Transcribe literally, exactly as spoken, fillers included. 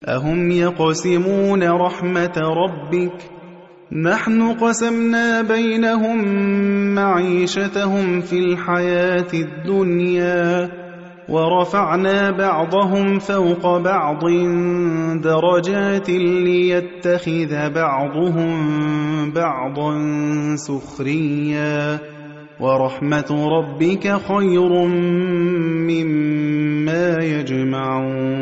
أهم يقسمون رحمة ربك نحن قسمنا بينهم معيشتهم في الحياة الدنيا ورفعنا بعضهم فوق بعض درجات ليتخذ بعضهم بعضا سخريا ورحمة ربك خير مما يجمعون